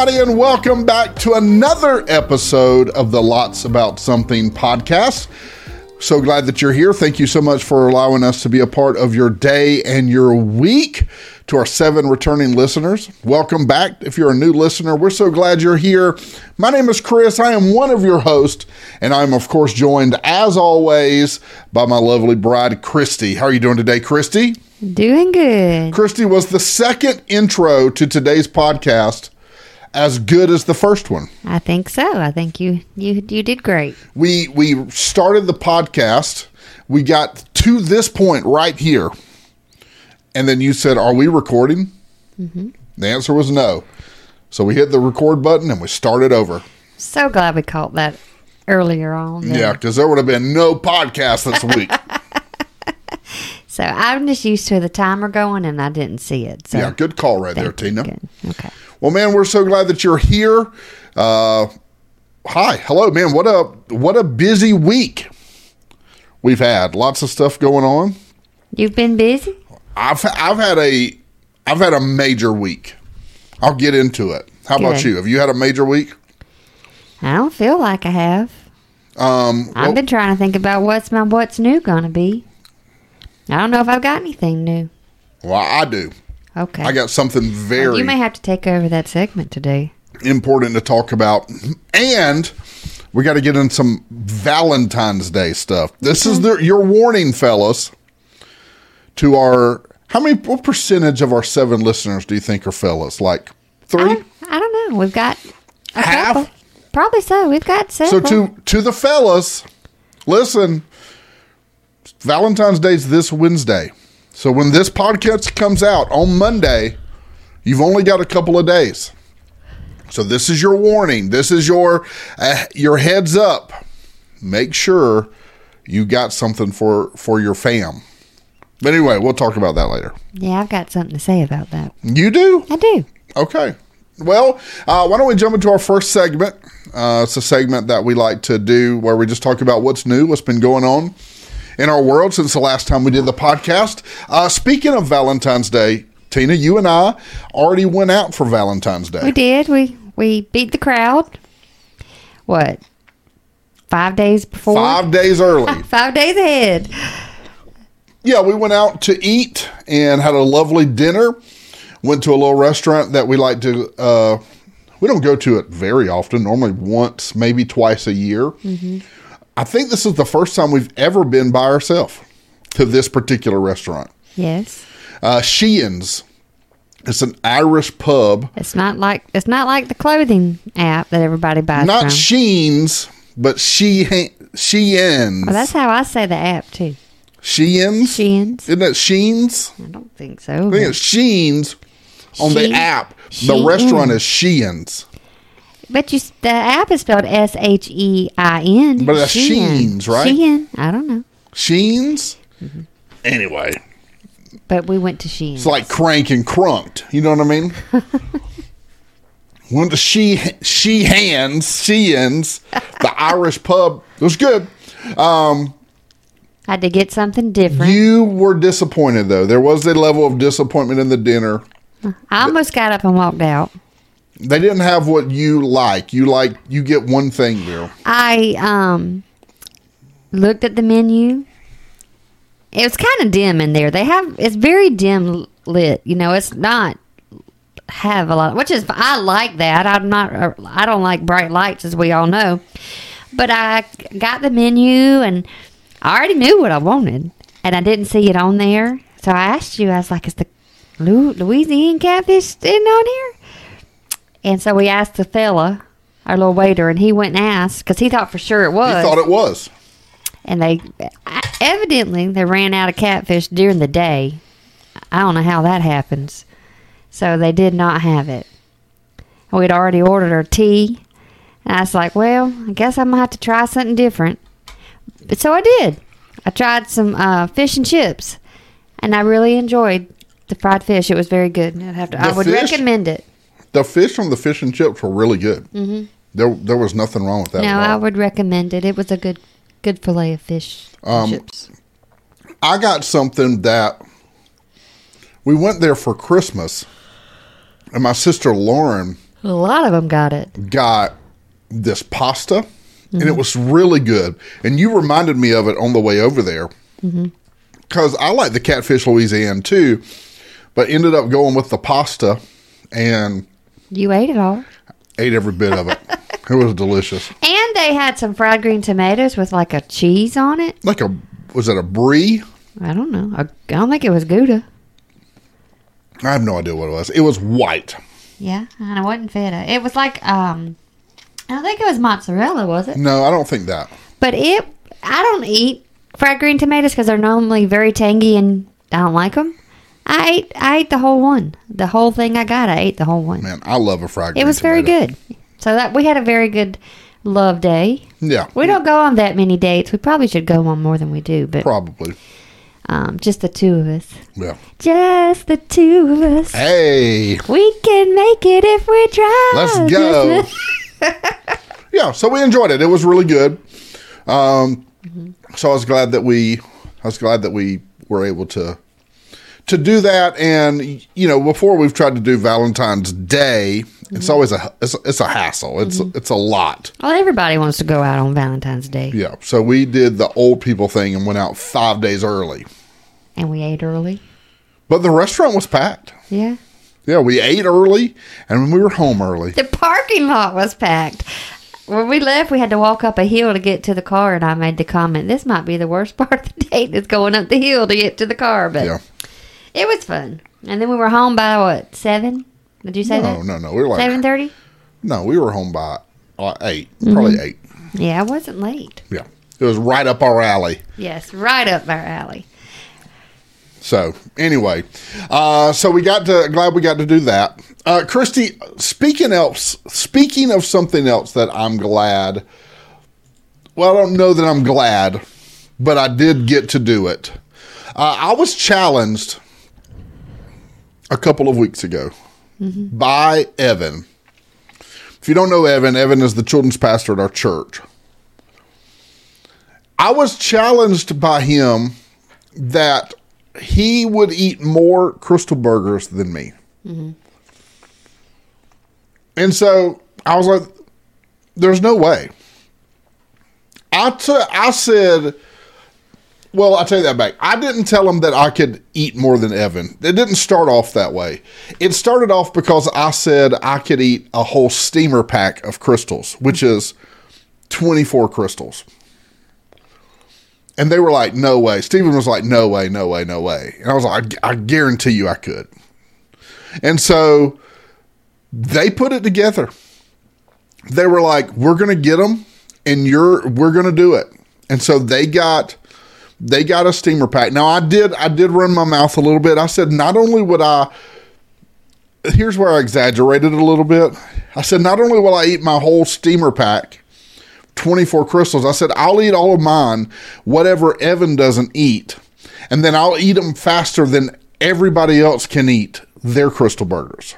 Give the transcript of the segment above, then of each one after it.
everybody, and welcome back to another episode of the Lots About Something podcast. So glad that you're here. Thank you so much for allowing us to be a part of your day and your week. To our 7 returning listeners, welcome back. If you're a new listener, we're so glad you're here. My name is Chris. I am one of your hosts, and I'm, of course, joined, as always, by my lovely bride, Christy. How are you doing today, Christy? Doing good. Christy, was the second intro to today's podcast as good as the first one? I think so. I think you did great. We started the podcast. We got to this point right here. And then you said, are we recording? Mm-hmm. The answer was no. So we hit the record button and we started over. So glad we caught that earlier on. Yeah, because there would have been no podcast this week. So I'm just used to the timer going and I didn't see it. So yeah, good call right there, Tina. Good. Okay. Well, man, we're so glad that you're here. Hi. Hello, man. What a busy week we've had. Lots of stuff going on. You've been busy? I've had a major week. I'll get into it. How about you? Have you had a major week? I don't feel like I have. I've been trying to think about what's new gonna be. I don't know if I've got anything new. Well, I do. Okay. I got something very you may have to take over that segment today. Important to talk about, and we got to get in some Valentine's Day stuff. This is your warning, fellas. To what percentage of our 7 listeners do you think are fellas? Like 3? I don't know. We've got a half. couple. Probably so. We've got several. So to the fellas, listen. Valentine's Day's this Wednesday. So when this podcast comes out on Monday, you've only got a couple of days. So this is your warning. This is your heads up. Make sure you got something for your fam. But anyway, we'll talk about that later. Yeah, I've got something to say about that. You do? I do. Okay. Well, why don't we jump into our first segment? It's a segment that we like to do where we just talk about what's new, what's been going on in our world since the last time we did the podcast. Speaking of Valentine's Day, Tina, you and I already went out for Valentine's Day. We did. We beat the crowd. What? 5 days before? 5 days early. 5 days ahead. Yeah, we went out to eat and had a lovely dinner. Went to a little restaurant that we like to, we don't go to it very often, normally once, maybe twice a year. Mm-hmm. I think this is the first time we've ever been by ourselves to this particular restaurant. Yes. Sheehan's. It's an Irish pub. It's not like the clothing app that everybody buys Not from. Sheen's, but Sheehan's. Well, that's how I say the app too. Sheehan's? Sheehan's. Isn't it Sheen's? I don't think so. I think it's Sheen's on the app. The restaurant is Sheehan's. But the app is spelled Shein. But that's Sheen's, right? Shein. I don't know. Sheen's? Mm-hmm. Anyway. But we went to Sheen's. It's like Crank and Crunked. You know what I mean? Went to Sheehan's, the Irish pub. It was good. Had to get something different. You were disappointed, though. There was a level of disappointment in the dinner. I almost got up and walked out. They didn't have what you like. You get one thing there. I looked at the menu. It was kind of dim in there. It's very dim lit. You know, it's not have a lot, which is, I like that. I don't like bright lights, as we all know. But I got the menu and I already knew what I wanted, and I didn't see it on there. So I asked you, I was like, is the Louisiana catfish sitting on here? And so we asked the fella, our little waiter, and he went and asked, because he thought for sure it was. He thought it was. And they ran out of catfish during the day. I don't know how that happens. So they did not have it. We'd already ordered our tea. And I was like, well, I guess I'm going to have to try something different. But so I did. I tried some fish and chips. And I really enjoyed the fried fish. It was very good. I would recommend it. The fish from the fish and chips were really good. Mm-hmm. There was nothing wrong with that. No, I would recommend it. It was a good fillet of fish and chips. I got something that we went there for Christmas, and my sister Lauren A lot of them got it. got this pasta, and it was really good. And you reminded me of it on the way over there. Because I like the Catfish Louisiana too, but ended up going with the pasta and You ate it all. ate every bit of it. It was delicious. And they had some fried green tomatoes with like a cheese on it. Was it a brie? I don't know. I don't think it was Gouda. I have no idea what it was. It was white. Yeah, and it wasn't feta. It was like, I don't think it was mozzarella, was it? No, I don't think that. But I don't eat fried green tomatoes because they're normally very tangy and I don't like them. I ate the whole one. The whole thing I got, I ate the whole one. Man, I love a fried green It was tomato. very good. So that we had a very good love day. Yeah. We don't go on that many dates. We probably should go on more than we do, but Probably. just the two of us. Yeah. Just the two of us. Hey, We can make it if we try. let's go. Yeah, so we enjoyed it. It was really good. So I was glad that we were able to do that. And before we've tried to do Valentine's Day, it's always it's a hassle. It's a lot. Well, everybody wants to go out on Valentine's Day. Yeah. So we did the old people thing and went out 5 days early. And we ate early. But the restaurant was packed. Yeah. Yeah, we ate early and we were home early. The parking lot was packed. When we left, we had to walk up a hill to get to the car, and I made the comment, this might be the worst part of the date is going up the hill to get to the car. But Yeah. it was fun. And then we were home by, what, 7? Did you say that? No. We were like 7:30? No, we were home by 8. Probably 8. Yeah, I wasn't late. Yeah. It was right up our alley. Yes, right up our alley. So anyway, so glad we got to do that. Christy, speaking of something else that I'm glad. Well, I don't know that I'm glad, but I did get to do it. I was challenged a couple of weeks ago by Evan. If you don't know Evan is the children's pastor at our church. I was challenged by him that he would eat more Krystal burgers than me. And so I was like, there's no way. I said, well, I'll tell you that back. I didn't tell him that I could eat more than Evan. It didn't start off that way. It started off because I said I could eat a whole steamer pack of Krystals, which is 24 Krystals. And they were like, no way. Stephen was like, no way. And I was like, I guarantee you I could. And so they put it together. They were like, we're going to get them and we're going to do it. And so they got a steamer pack. Now I did run my mouth a little bit. I said, not only would here's where I exaggerated a little bit. I said, not only will I eat my whole steamer pack, 24 Krystals. I said, I'll eat all of mine, whatever Evan doesn't eat. And then I'll eat them faster than everybody else can eat their Krystal burgers.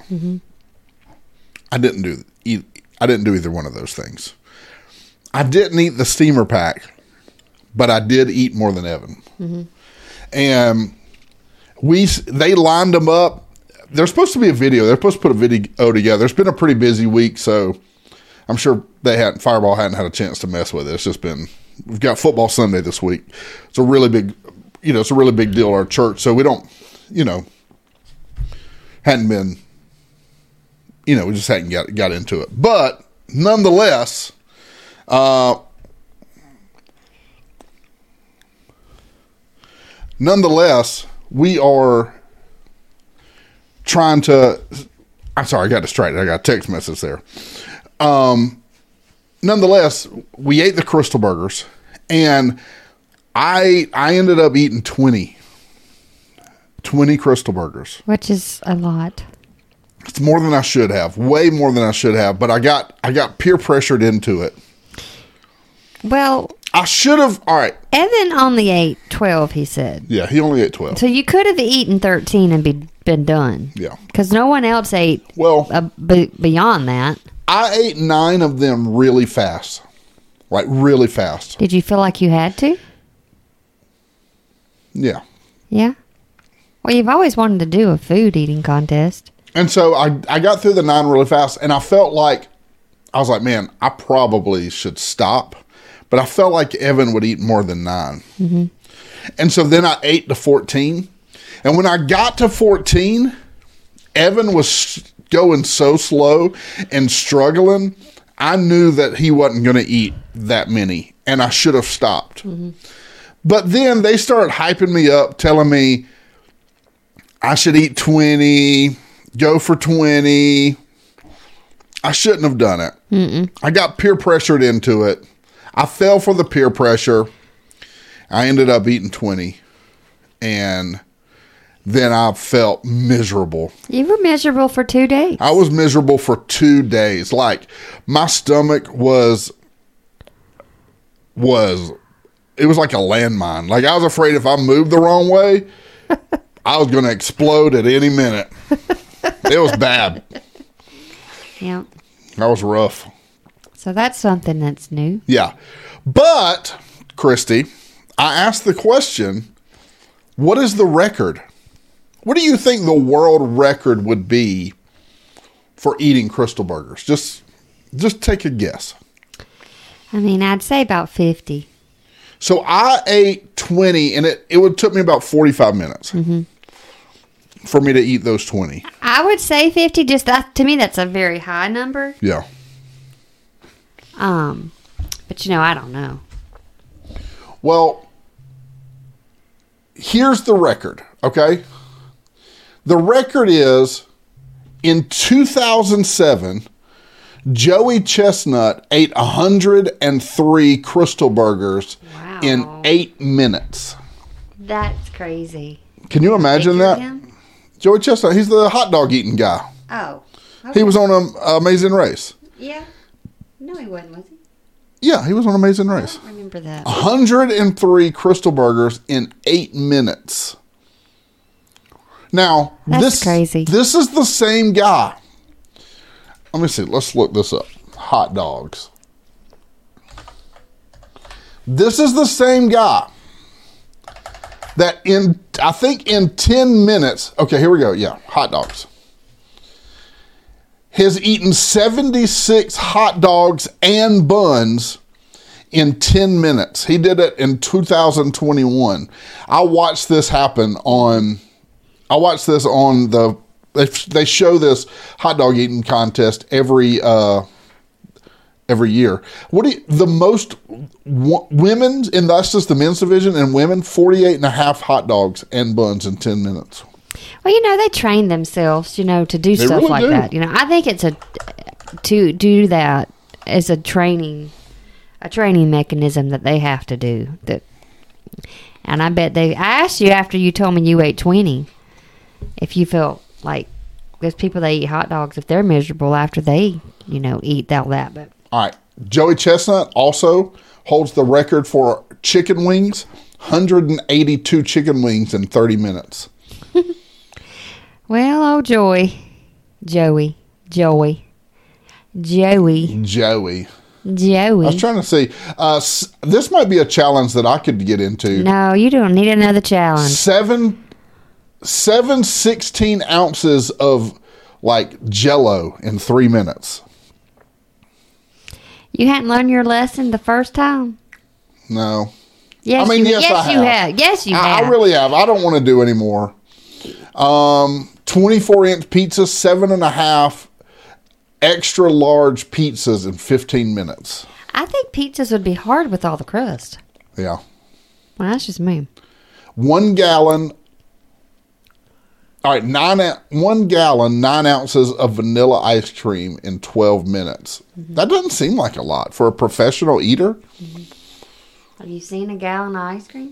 I didn't do either one of those things. I didn't eat the steamer pack, but I did eat more than Evan. And they lined them up. There's supposed to be a video. They're supposed to put a video together. It's been a pretty busy week, so I'm sure Fireball hadn't had a chance to mess with it. It's just we've got football Sunday this week. It's a really big, it's a really big deal at our church. So we don't, hadn't been, we just hadn't got into it. But nonetheless, we are trying to, I'm sorry, I got distracted. I got a text message there. Nonetheless, we ate the Krystal burgers, and I ended up eating 20 Krystal burgers, which is a lot. It's more than I should have, way more than I should have. But I got peer pressured into it. Well, I should have. All right, Evan only ate 12. He said. Yeah, he only ate 12. So you could have eaten 13 and been done. Yeah, because no one else ate. Well, beyond that. I ate 9 of them really fast. Like, really fast. Did you feel like you had to? Yeah. Yeah? Well, you've always wanted to do a food eating contest. And so I got through the 9 really fast, and I felt like, I was like, man, I probably should stop. But I felt like Evan would eat more than 9. Mm-hmm. And so then I ate to 14. And when I got to 14, Evan was going so slow and struggling. I knew that he wasn't going to eat that many, and I should have stopped. Mm-hmm. But then they started hyping me up, telling me I should eat 20, go for 20. I shouldn't have done it. Mm-mm. I got peer pressured into it. I fell for the peer pressure. I ended up eating 20. And then I felt miserable. You were miserable for 2 days. I was miserable for 2 days. Like, my stomach was it was like a landmine. Like, I was afraid if I moved the wrong way, I was going to explode at any minute. It was bad. Yeah. That was rough. So that's something that's new. Yeah. But, Christy, I asked the question, what is the record? What do you think the world record would be for eating Krystal burgers? Just take a guess. I mean, I'd say about 50. So I ate 20, and it would took me about 45 minutes for me to eat those 20. I would say 50. Just that, to me, that's a very high number. Yeah. But I don't know. Well, here's the record, okay? The record is, in 2007, Joey Chestnut ate 103 Krystal burgers in 8 minutes. That's crazy. Can you imagine that? Him? Joey Chestnut, he's the hot dog eating guy. Oh. Okay. He was on Amazing Race. Yeah. No, he wasn't, was he? Yeah, he was on Amazing Race. I don't remember that. 103 Krystal burgers in 8 minutes. Now, that's crazy. This is the same guy. Let me see. Let's look this up. Hot dogs. This is the same guy that I think in 10 minutes. Okay, here we go. Yeah, hot dogs. Has eaten 76 hot dogs and buns in 10 minutes. He did it in 2021. I watched this happen on they show this hot dog eating contest every year. The most women's, and that's just the men's division, and women, 48 and a half hot dogs and buns in 10 minutes. Well, they train themselves, to do stuff really like do. that. I think it's to do that as a training mechanism that they have to do. And I bet I asked you after you told me you ate 20, if you felt like there's people that eat hot dogs if they're miserable after they, eat all that. But all right, Joey Chestnut also holds the record for chicken wings, 182 chicken wings in 30 minutes. Well, oh, Joey. I was trying to see. This might be a challenge that I could get into. No, you don't need another challenge. 16 ounces of Jell-O in 3 minutes. You hadn't learned your lesson the first time? No. Yes, yes, you have. Yes, you have. I really have. I don't want to do any more. 24-inch pizza, 7.5 extra large pizzas in 15 minutes. I think pizzas would be hard with all the crust. Yeah. Well, that's just me. 1 gallon. All right, 1 gallon, 9 ounces of vanilla ice cream in 12 minutes. Mm-hmm. That doesn't seem like a lot for a professional eater. Mm-hmm. Have you seen a gallon of ice cream?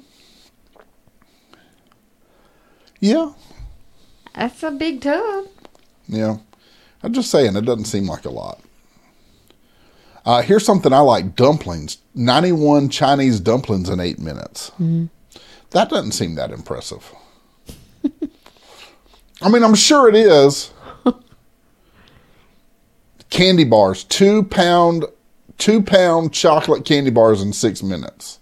Yeah. That's a big tub. Yeah. I'm just saying, it doesn't seem like a lot. Here's something I like, dumplings. 91 Chinese dumplings in 8 minutes. Mm-hmm. That doesn't seem that impressive. I mean, I'm sure it is. Candy bars, 2 pound chocolate candy bars in 6 minutes.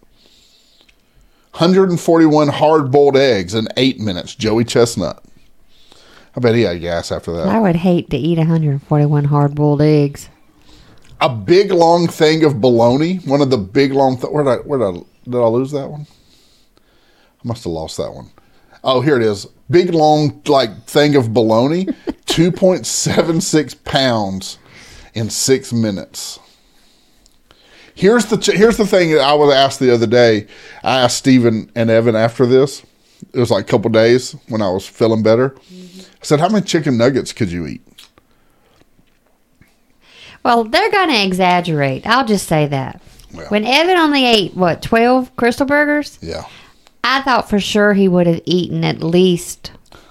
141 hard-boiled eggs in 8 minutes, Joey Chestnut. I bet he had gas after that. I would hate to eat 141 hard-boiled eggs. A big long thing of bologna. One of the big long. Did I lose that one? I must have lost that one. Oh, here it is. Big long thing of bologna. 2.76 pounds in 6 minutes. Here's the thing that I was asked the other day. I asked Stephen and Evan after this. It was like a couple days when I was feeling better. Mm-hmm. I said, how many chicken nuggets could you eat? Well, they're going to exaggerate. I'll just say that. Well, when Evan only ate, 12 Crystal Burgers? Yeah. I thought for sure he would have eaten at least,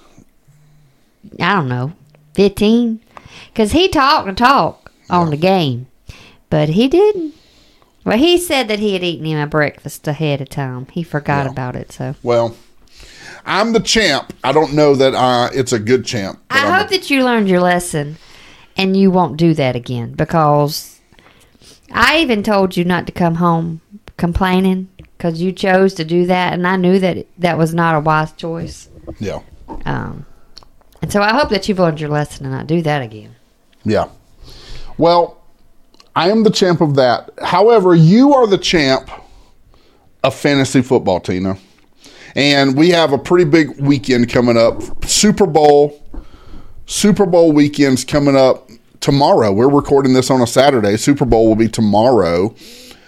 I don't know, 15. Because he talked on the game. But he didn't. Well, he said that he had eaten him a breakfast ahead of time. He forgot about it, so. Well, I'm the champ. I don't know that it's a good champ. I hope that you learned your lesson and you won't do that again, because I even told you not to come home complaining because you chose to do that, and I knew that that was not a wise choice. Yeah. And so I hope that you've learned your lesson and not do that again. Yeah. Well, I am the champ of that. However, you are the champ of fantasy football, Tina. And we have a pretty big weekend coming up. Super Bowl weekend's coming up tomorrow. We're recording this on a Saturday. Super Bowl will be tomorrow.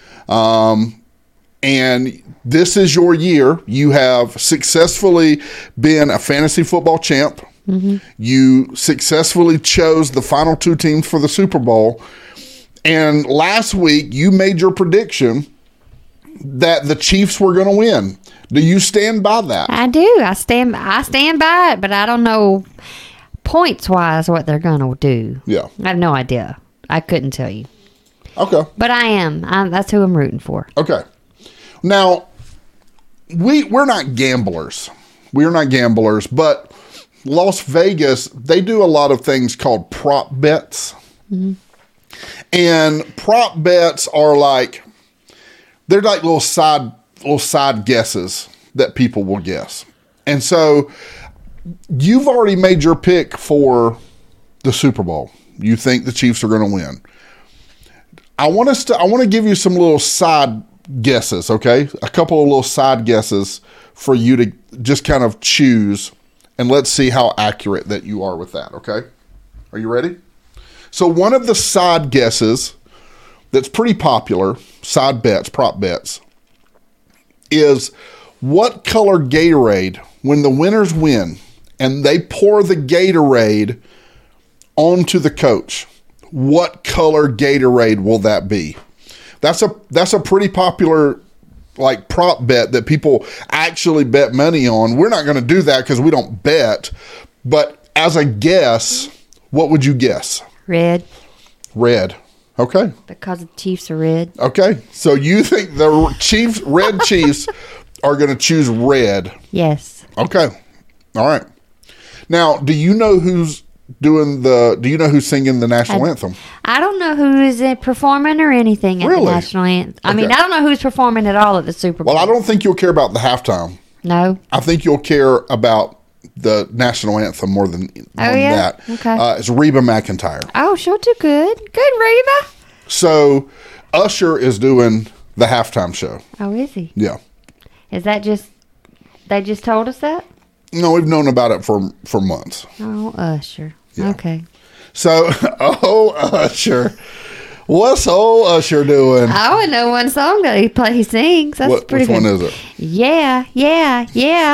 And this is your year. You have successfully been a fantasy football champ. Mm-hmm. You successfully chose the final 2 teams for the Super Bowl. And last week, you made your prediction that the Chiefs were going to win. Do you stand by that? I do. I stand by it, but I don't know points-wise what they're going to do. Yeah. I have no idea. I couldn't tell you. Okay. But I am. That's who I'm rooting for. Okay. Now, we're not gamblers. We're not gamblers, but Las Vegas, they do a lot of things called prop bets. Mm-hmm. And prop bets are they're like little side guesses that people will guess. And so you've already made your pick for the Super Bowl. You think the Chiefs are going to win. I want to give you some little side guesses, okay? A couple of little side guesses for you to just kind of choose, and let's see how accurate that you are with that, okay? Are you ready? So one of the side guesses that's pretty popular, side bets, prop bets, is what color Gatorade, when the winners win and they pour the Gatorade onto the coach, what color Gatorade will that be? That's a pretty popular prop bet that people actually bet money on. We're not going to do that because we don't bet, but as a guess, what would you guess? Red. Okay. Because the Chiefs are red. Okay. So you think the red Chiefs are going to choose red? Yes. Okay. All right. Now, do you know who's singing the national anthem? I don't know who is performing or anything at the national anthem. I mean, I don't know who's performing at all at the Super Bowl. Well, I don't think you'll care about the halftime. No. I think you'll care about the national anthem more than that. Okay. It's Reba McEntire. Oh, she'll do good. Good, Reba. So Usher is doing the halftime show. Oh, is he? Yeah. Is that they just told us that? No, we've known about it for months. Oh, Usher. Yeah. Okay. So, Usher. What's old Usher doing? I would know one song that he sings. That's pretty good. Which one is it? Yeah. That's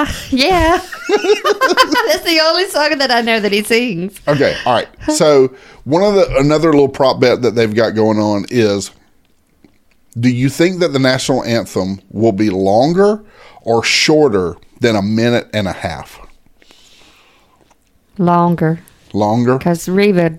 the only song that I know that he sings. Okay, all right. So another little prop bet that they've got going on is, do you think that the national anthem will be longer or shorter than 1.5 minutes? Longer. Longer? Because Reba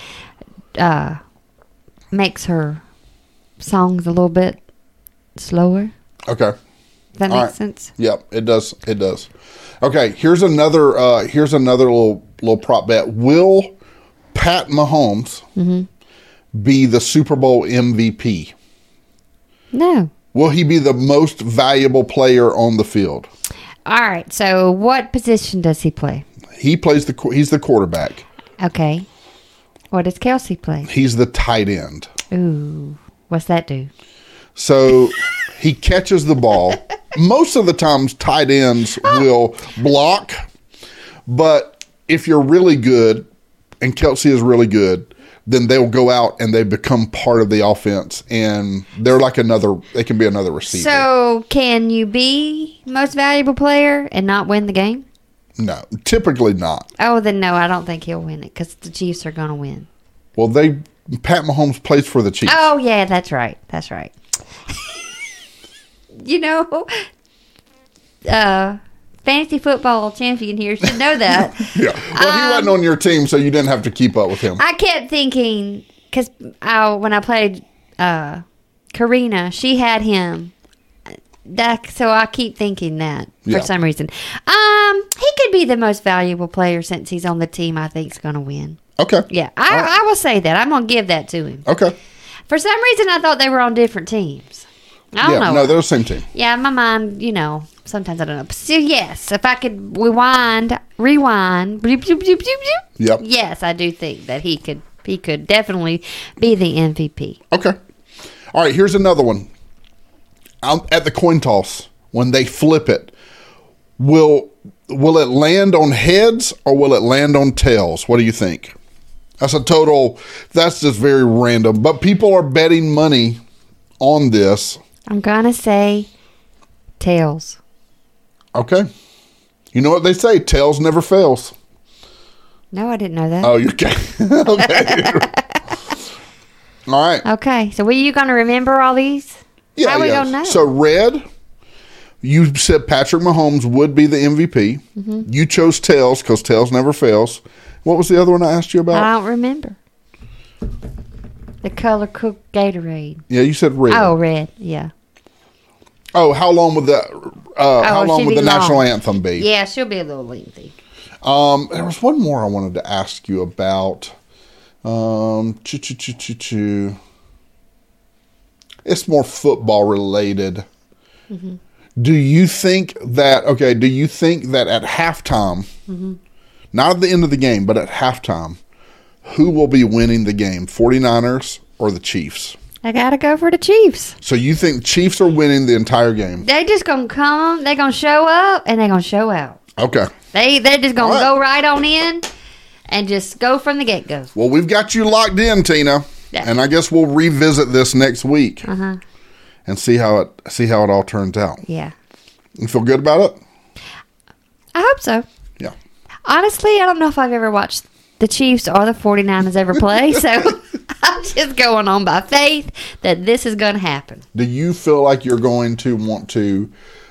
makes her songs a little bit slower. Okay. Does that make sense? Yep, it does. It does. Okay, here's another little prop bet. Will Pat Mahomes be the Super Bowl MVP? No. Will he be the most valuable player on the field? All right. So what position does he play? He's the quarterback. Okay. What does Kelsey play? He's the tight end. Ooh. What's that do? So he catches the ball. Most of the times, tight ends will block. But if you're really good, and Kelsey is really good, then they'll go out and they become part of the offense, and they're like they can be another receiver. So, can you be most valuable player and not win the game? No, typically not. Oh, then no, I don't think he'll win it because the Chiefs are going to win. Well, Pat Mahomes plays for the Chiefs. Oh, yeah, that's right. That's right. You know, fantasy football champion here should know that. Yeah. Well, he wasn't on your team, so you didn't have to keep up with him. I kept thinking, because when I played Karina, she had him. So I keep thinking that for some reason. He could be the most valuable player since he's on the team I think is going to win. Okay. Yeah, I will say that. I'm going to give that to him. Okay. For some reason, I thought they were on different teams. I don't know. No, they're the same team. Yeah, my mind, sometimes I don't know. So, yes, if I could rewind, bloop, bloop, bloop, bloop, bloop. Yep. Yes, I do think that he could definitely be the MVP. Okay. All right, here's another one. At the coin toss, when they flip it, will it land on heads or will it land on tails? What do you think? That's just very random. But people are betting money on this. I'm going to say tails. Okay. You know what they say, tails never fails. No, I didn't know that. Oh, you're okay. Okay. All right. Okay, so were you going to remember all these? Yeah, How we going to know? So, red, you said Patrick Mahomes would be the MVP. Mm-hmm. You chose tails because tails never fails. What was the other one I asked you about? I don't remember. The color cooked Gatorade. Yeah, you said red. Oh, red. Yeah. Oh, how long would the national anthem be? Yeah, she'll be a little lengthy. There was one more I wanted to ask you about. It's more football related. Mm-hmm. Do you think that at halftime, mm-hmm. not at the end of the game, but at halftime, who will be winning the game, 49ers or the Chiefs? I got to go for the Chiefs. So you think Chiefs are winning the entire game? They just going to come, they're going to show up, and they're going to show out. Okay. They're just going to go right on in and just go from the get-go. Well, we've got you locked in, Tina. Yeah. And I guess we'll revisit this next week and see how it all turns out. Yeah. You feel good about it? I hope so. Yeah. Honestly, I don't know if I've ever watched the Chiefs or the 49ers ever play, so I'm just going on by faith that this is going to happen. Do you feel like you're going to want to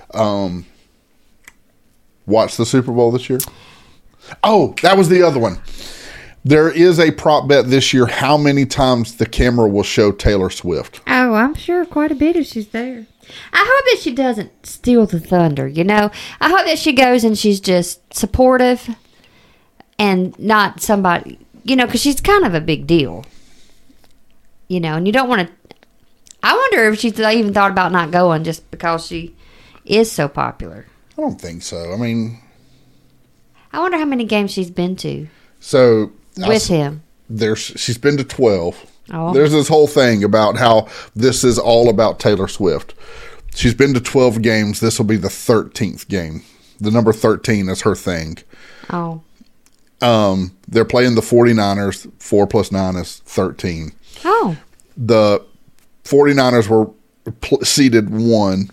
watch the Super Bowl this year? Oh, that was the other one. There is a prop bet this year how many times the camera will show Taylor Swift. Oh, I'm sure quite a bit if she's there. I hope that she doesn't steal the thunder, I hope that she goes and she's just supportive and not somebody, because she's kind of a big deal. And you don't want to... I wonder if she's even thought about not going just because she is so popular. I don't think so. I mean... I wonder how many games she's been to. So... With him. She's been to 12. Oh. There's this whole thing about how this is all about Taylor Swift. She's been to 12 games. This will be the 13th game. The number 13 is her thing. Oh. They're playing the 49ers. 4 plus 9 is 13. Oh. The 49ers were seeded 1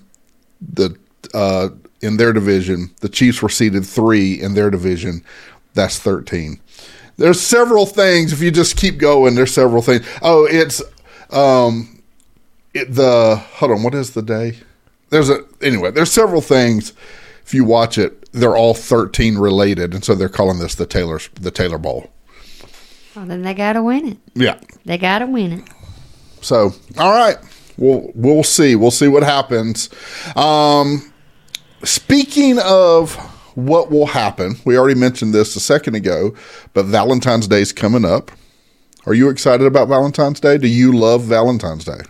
in their division. The Chiefs were seeded 3 in their division. That's 13. There's several things. If you just keep going, there's several things. Oh, it's hold on. What is the day? There's several things. If you watch it, they're all 13 related, and so they're calling this the Taylor Bowl. Well, then they got to win it. Yeah, they got to win it. So, all right, we'll see. We'll see what happens. Speaking of what will happen, we already mentioned this a second ago, but Valentine's Day is coming up. Are you excited about Valentine's Day? Do you love Valentine's Day?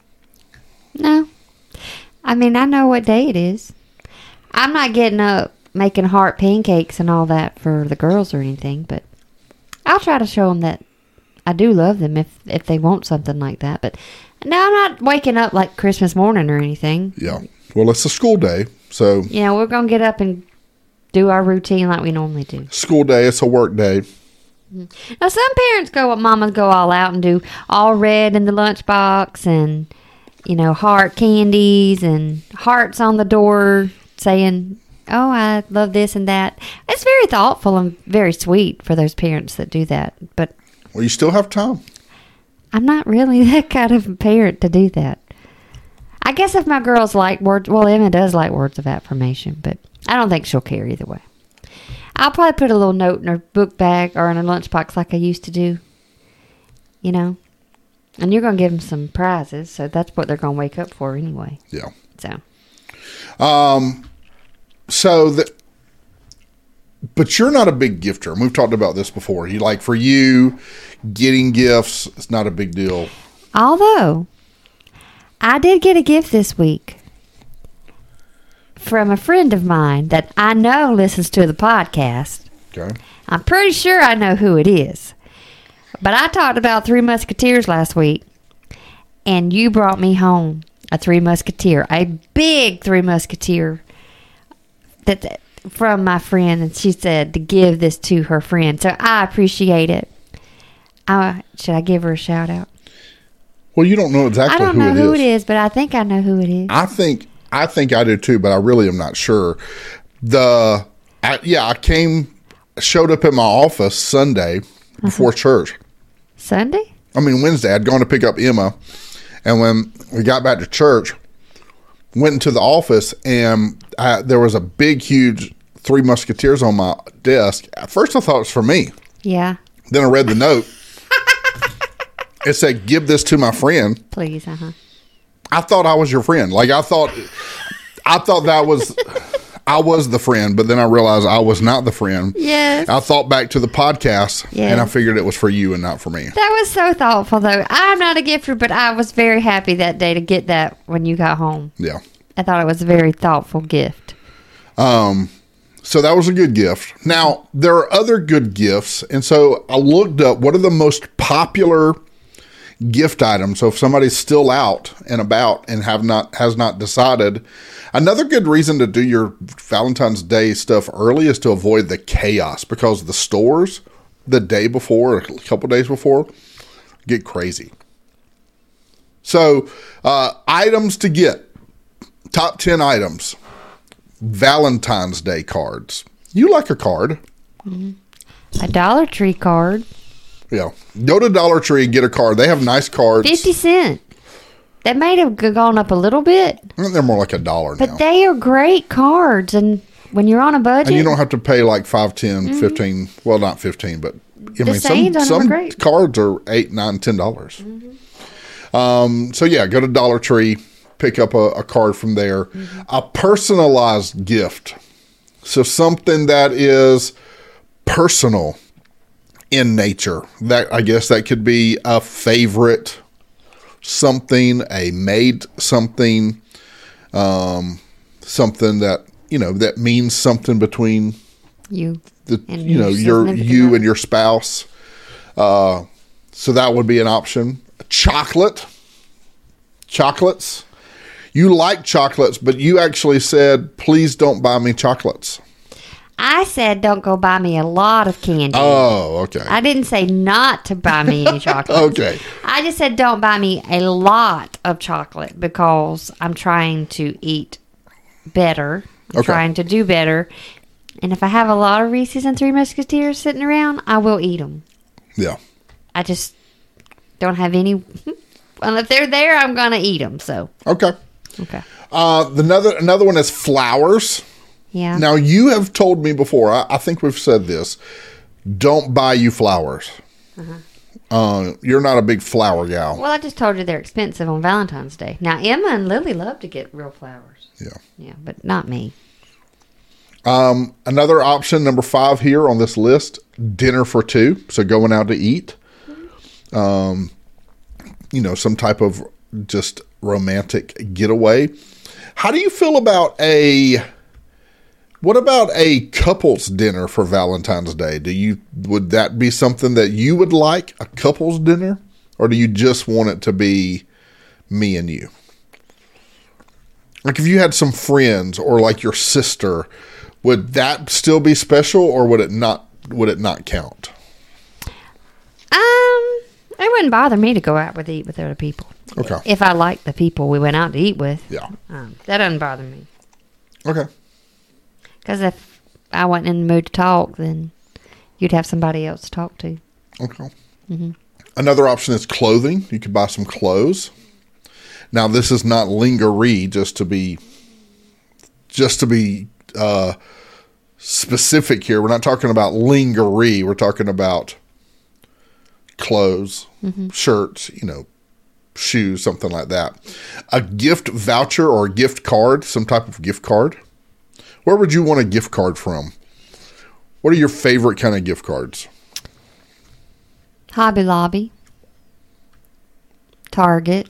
No. I mean, I know what day it is. I'm not getting up making heart pancakes and all that for the girls or anything, but I'll try to show them that I do love them if they want something like that. But no, I'm not waking up like Christmas morning or anything. Yeah. Well, it's a school day, so. Yeah, we're going to get up and do our routine like we normally do. School day, it's a work day. Now, some parents mamas go all out and do all red in the lunchbox and, heart candies and hearts on the door saying, oh, I love this and that. It's very thoughtful and very sweet for those parents that do that. But Well, you still have time. I'm not really that kind of a parent to do that. I guess if my girls like words, well, Emma does like words of affirmation, but I don't think she'll care either way. I'll probably put a little note in her book bag or in her lunchbox like I used to do, And you're going to give them some prizes, so that's what they're going to wake up for anyway. Yeah. But you're not a big gifter. And we've talked about this before. For you, getting gifts, it's not a big deal. Although, I did get a gift this week from a friend of mine that I know listens to the podcast. Okay. I'm pretty sure I know who it is. But I talked about Three Musketeers last week, and you brought me home a Three Musketeer, a big Three Musketeer from my friend, and she said to give this to her friend. So I appreciate it. Should I give her a shout out? Well, you don't know exactly who it is. I don't know who it is, but I think I know who it is. I think I do too, but I really am not sure. I showed up at my office Sunday before church. Sunday? Wednesday. I'd gone to pick up Emma, and when we got back to church, went into the office, and there was a big, huge Three Musketeers on my desk. At first, I thought it was for me. Yeah. Then I read the note. It said, "Give this to my friend." Please, I thought I was your friend. I thought that was, I was the friend, but then I realized I was not the friend. Yes. I thought back to the podcast, and I figured it was for you and not for me. That was so thoughtful, though. I'm not a gifter, but I was very happy that day to get that when you got home. Yeah. I thought it was a very thoughtful gift. So that was a good gift. Now, there are other good gifts, and so I looked up what are the most popular gift items. So if somebody's still out and about and has not decided, another good reason to do your Valentine's Day stuff early is to avoid the chaos, because the stores the day before, or a couple days before, get crazy. So items to get, top 10 items. Valentine's Day cards. You like a card. A Dollar Tree card. Yeah. Go to Dollar Tree and get a card. They have nice cards. 50 cents. That might have gone up a little bit. They're more like $1 now. But they are great cards. And when you're on a budget. And you don't have to pay like 5, 10, 15. Well, not 15, but some cards are $8, $9, $10. So yeah, go to Dollar Tree. Pick up a card from there. A personalized gift. So something that is personal in nature. That, I guess, that could be a favorite something, a made something, something that, that means something between you and you and your spouse. So that would be an option. Chocolates. You like chocolates, but you actually said, please don't buy me chocolates. I said, don't go buy me a lot of candy. Oh, okay. I didn't say not to buy me any chocolate. Okay. I just said, don't buy me a lot of chocolate because I'm trying to eat better. I'm trying to do better. And if I have a lot of Reese's and Three Musketeers sitting around, I will eat them. Yeah. I just don't have any. Well, if they're there, I'm going to eat them. So. Okay. Another one is flowers. Yeah. Now, you have told me before, I think we've said this, don't buy you flowers. You're not a big flower gal. Well, I just told you they're expensive on Valentine's Day. Now, Emma and Lily love to get real flowers. Yeah. Yeah, but not me. Another option, number 5 here on this list, dinner for 2. So going out to eat. Some type of just romantic getaway. How do you feel about What about a couple's dinner for Valentine's Day? Would that be something that you would like, a couple's dinner? Or do you just want it to be me and you? Like if you had some friends or like your sister, would that still be special or would it not count? It wouldn't bother me to go out eat with other people. Okay. If I like the people we went out to eat with. Yeah. That doesn't bother me. Okay. Because if I wasn't in the mood to talk, then you'd have somebody else to talk to. Okay. Mm-hmm. Another option is clothing. You could buy some clothes. Now, this is not lingerie, just to be specific here. We're not talking about lingerie. We're talking about clothes, shirts, shoes, something like that. A gift voucher or a gift card, some type of gift card. Where would you want a gift card from? What are your favorite kind of gift cards? Hobby Lobby. Target.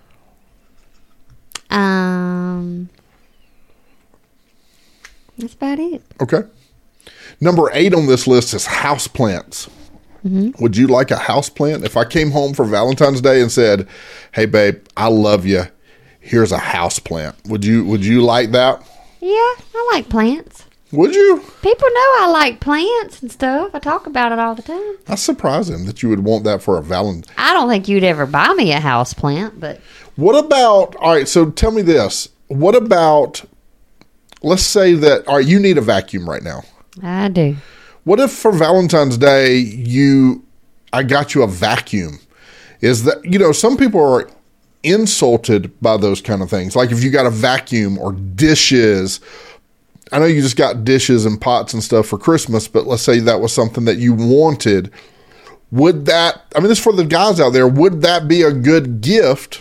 That's about it. Okay. Number 8 on this list is houseplants. Would you like a houseplant? If I came home for Valentine's Day and said, "Hey, babe, I love you. Here's a houseplant." Would you like that? Yeah, I like plants. Would you? People know I like plants and stuff. I talk about it all the time. That's surprising that you would want that for a Valentine. I don't think you'd ever buy me a house plant, but... What about, all right, so tell me this. What about, let's say that, all right, you need a vacuum right now. I do. What if for Valentine's Day, I got you a vacuum? Is that, some people are insulted by those kind of things. Like if you got a vacuum or dishes. I know you just got dishes and pots and stuff for Christmas, but let's say that was something that you wanted. Would that, this is for the guys out there, would that be a good gift?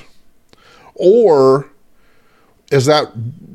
Or is that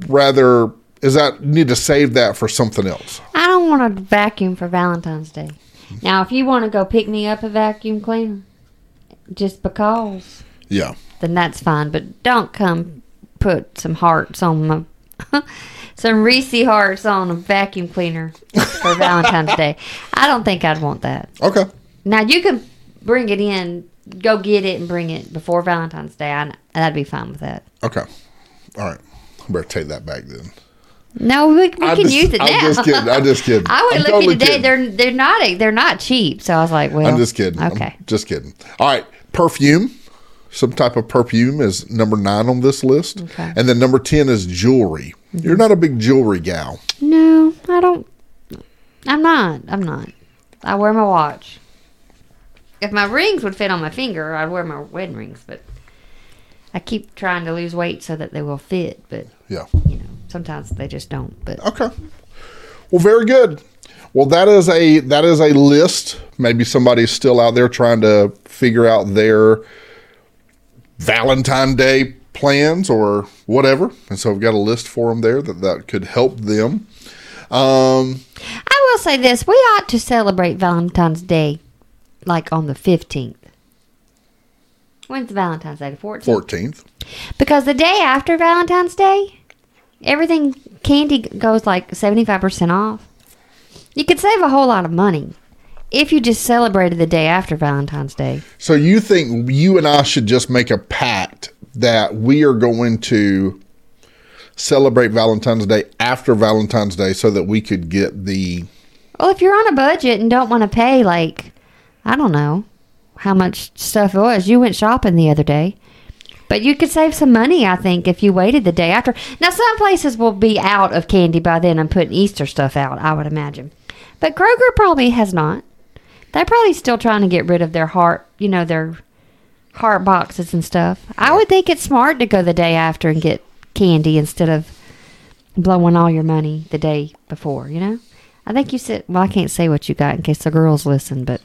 you need to save that for something else? I don't want a vacuum for Valentine's Day. Now, if you want to go pick me up a vacuum cleaner, just because, yeah, then that's fine. But don't come put some hearts on my, some Reese hearts on a vacuum cleaner for Valentine's Day. I don't think I'd want that. Okay. Now, you can bring it in, go get it and bring it before Valentine's Day. I'd be fine with that. Okay. All right. I better take that back then. No, we can use it now. I'm just kidding. I would look at today. They're not cheap. So I was like, well, I'm just kidding. Okay, I'm just kidding. All right, perfume. Some type of perfume is number 9 on this list, okay. And then number 10 is jewelry. Mm-hmm. You're not a big jewelry gal. No, I don't. I'm not. I wear my watch. If my rings would fit on my finger, I'd wear my wedding rings. But I keep trying to lose weight so that they will fit. But yeah, sometimes they just don't. But okay. Well, very good. Well, that is a list. Maybe somebody's still out there trying to figure out their Valentine's Day plans or whatever, and so we've got a list for them there that could help them. I will say this: we ought to celebrate Valentine's Day like on the 15th. When's Valentine's Day? The 14th? 14th. Because the day after Valentine's Day, everything, candy goes like 75% off. You could save a whole lot of money if you just celebrated the day after Valentine's Day. So you think you and I should just make a pact that we are going to celebrate Valentine's Day after Valentine's Day so that we could get the... Well, if you're on a budget and don't want to pay, like, I don't know how much stuff it was. You went shopping the other day. But you could save some money, I think, if you waited the day after. Now, some places will be out of candy by then and putting Easter stuff out, I would imagine. But Kroger probably has not. They're probably still trying to get rid of their heart, their heart boxes and stuff. I would think it's smart to go the day after and get candy instead of blowing all your money the day before, I think you said, well, I can't say what you got in case the girls listen, but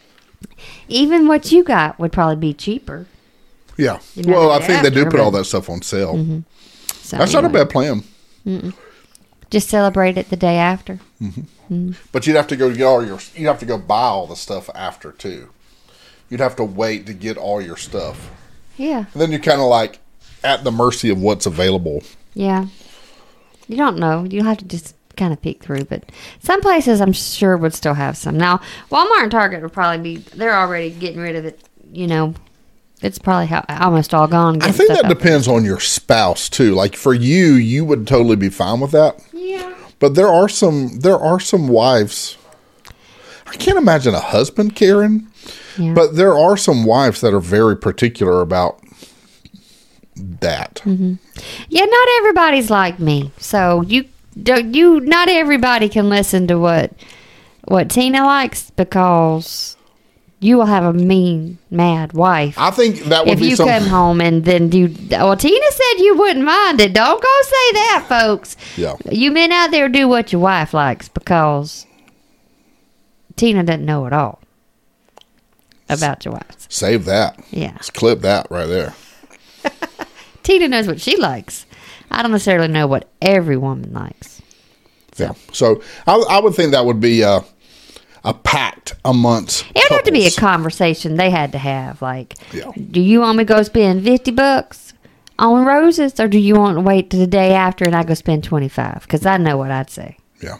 even what you got would probably be cheaper. Yeah. Well, I think they do put all that stuff on sale. Mm-hmm. So that's not a bad plan. Mm-mm. Just celebrate it the day after. Mm-hmm. Mm-hmm. But you'd have to go you'd have to go buy all the stuff after too. You'd have to wait to get all your stuff. Yeah. And then you're kind of like at the mercy of what's available. Yeah. You don't know. You'll have to just kind of peek through. But some places I'm sure would still have some. Now, Walmart and Target would probably they're already getting rid of it, It's probably almost all gone. I think that depends on your spouse too. Like for you would totally be fine with that. Yeah. But there are some wives. I can't imagine a husband caring. Yeah. But there are some wives that are very particular about that. Mm-hmm. Yeah, not everybody's like me. So not everybody can listen to what Tina likes, because you will have a mean, mad wife. I think that would if be you come home and then Tina said you wouldn't mind it. Don't go say that, folks. Yeah. You men out there, do what your wife likes, because Tina doesn't know it all about your wife. Save that. Yeah. Let's clip that right there. Tina knows what she likes. I don't necessarily know what every woman likes. Yeah. So I would think that would be a pact amongst It would have to be a couples. conversation they had to have. Like, Yeah. do you want me to go spend $50 on roses, or do you want to wait to the day after and I go spend $25? Because I know what I'd say. Yeah.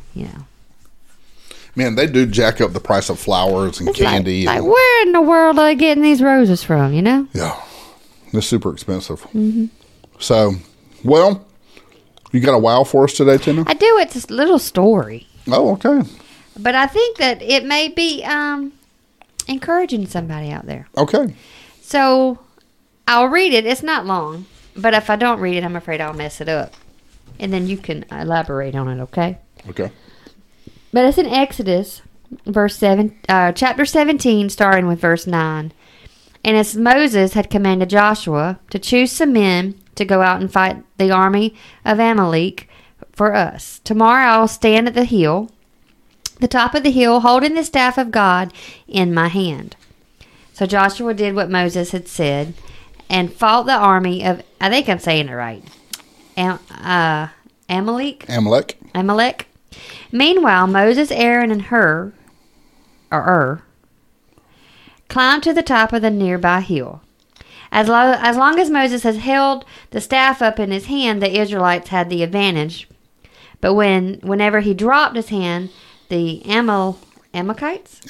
Man, they do jack up the price of flowers and It's candy. Like, where in the world are they getting these roses from, Yeah. They're super expensive. Mm-hmm. So, well, you got a wow for us today, Tina? I do. It's a little story. Oh, okay. But I think that it may be encouraging somebody out there. Okay. So I'll read it. It's not long. But if I don't read it, I'm afraid I'll mess it up. And then you can elaborate on it, okay? Okay. But it's in Exodus, chapter 17, starting with verse 9. And as Moses had commanded Joshua to choose some men to go out and fight the army of Amalek for us. Tomorrow I will stand at the top of the hill, holding the staff of God in my hand. So Joshua did what Moses had said and fought the army of, I think I'm saying it right, Amalek. Meanwhile, Moses, Aaron, and Hur climbed to the top of the nearby hill. As long as Moses had held the staff up in his hand, the Israelites had the advantage. But whenever he dropped his hand, the Amalekites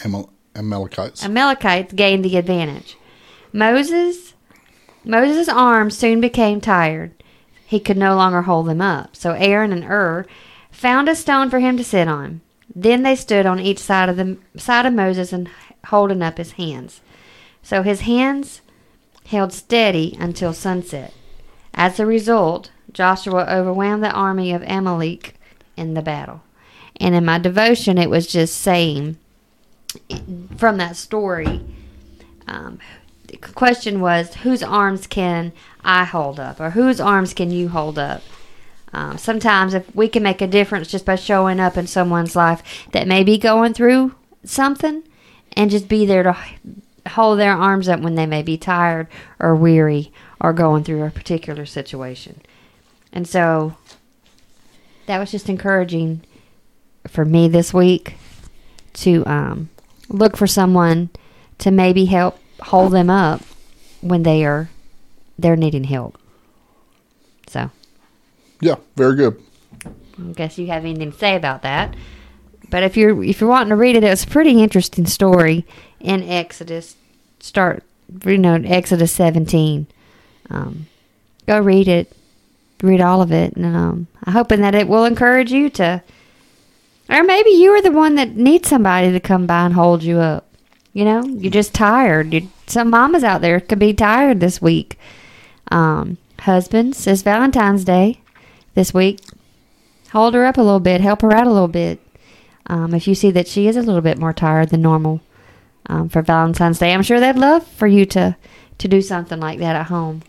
gained the advantage. Moses' arms soon became tired. He could no longer hold them up. So Aaron and Hur found a stone for him to sit on. Then they stood on each side of Moses and holding up his hands. So his hands held steady until sunset. As a result, Joshua overwhelmed the army of Amalek in the battle. And in my devotion, it was just saying from that story, the question was, whose arms can I hold up? Or whose arms can you hold up? Sometimes if we can make a difference just by showing up in someone's life that may be going through something, and just be there to hold their arms up when they may be tired or weary or going through a particular situation. And so that was just encouraging for me this week to look for someone to maybe help hold them up when they're needing help. So yeah, very good. I guess you have anything to say about that. But if you're wanting to read it, it's a pretty interesting story in Exodus. Exodus 17. Go read it. Read all of it. And I'm hoping that it will encourage you to, or maybe you are the one that needs somebody to come by and hold you up. You're just tired. Some mamas out there could be tired this week. Husbands, it's Valentine's Day this week. Hold her up a little bit. Help her out a little bit. If you see that she is a little bit more tired than normal for Valentine's Day, I'm sure they'd love for you to do something like that at home.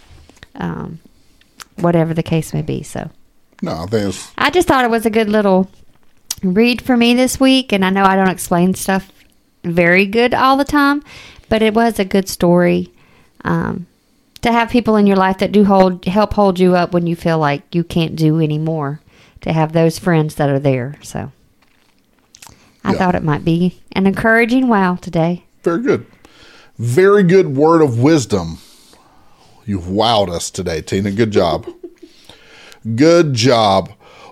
Whatever the case may be. So, no, I just thought it was a good little read for me this week, and I know I don't explain stuff very good all the time, but it was a good story to have people in your life that do help hold you up when you feel like you can't do any more. To have those friends that are there. So I thought it might be an encouraging wow today. Very good. Very good word of wisdom. You've wowed us today, Tina. Good job. Good job.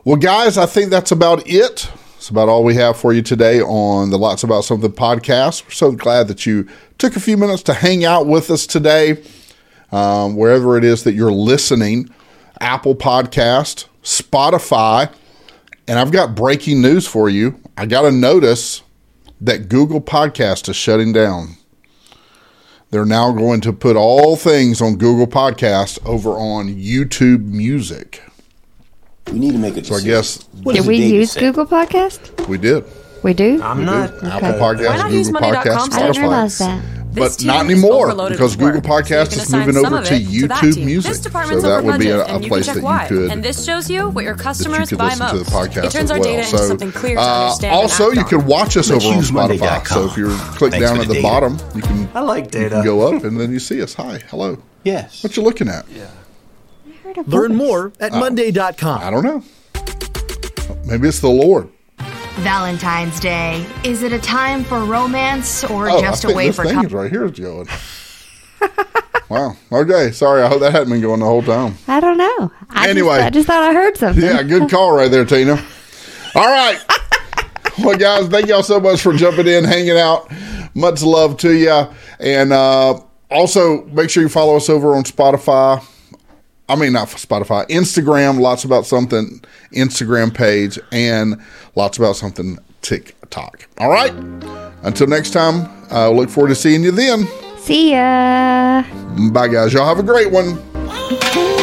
Well, guys, I think that's about it. It's about all we have for you today on the Lots About Something podcast. We're so glad that you took a few minutes to hang out with us today, wherever it is that you're listening, Apple Podcast, Spotify, and I've got breaking news for you. I got a notice that Google Podcast is shutting down. They're now going to put all things on Google Podcast over on YouTube Music. We need to make a decision. So I guess Did we use Google Podcast? we did. We do? I'm not. Apple Podcast, Why not use Google money.com? Podcast, I didn't Spotify. realize that. But not anymore, because Google Podcast is moving over to YouTube Music. So that would be a place that you could, and this shows you what your customers buy listen to the most. podcast It turns as our data well. into So something clear to understand. and also, act you on. can watch us Let's over on use Spotify. Monday.com. So if you click Thanks down for at the the data. bottom, you can I like data. go up and then you see us. Hi, hello. Yes. What you looking at? Learn more at Monday.com. I don't know. Maybe it's the Lord. Valentine's Day. Is it a time for romance or Oh, just I a think way this for thing is right here is going. Wow. Okay. Sorry. I hope that hadn't been going the whole time. I don't know. Anyway. I just thought I heard something. Yeah, good call right there, Tina. All right. Well, guys, thank y'all so much for jumping in, hanging out. Much love to you. And also, make sure you follow us over on Spotify. I mean, not Spotify, Instagram, Lots About Something Instagram page, and Lots About Something TikTok. All right. Until next time, I look forward to seeing you then. See ya. Bye, guys. Y'all have a great one.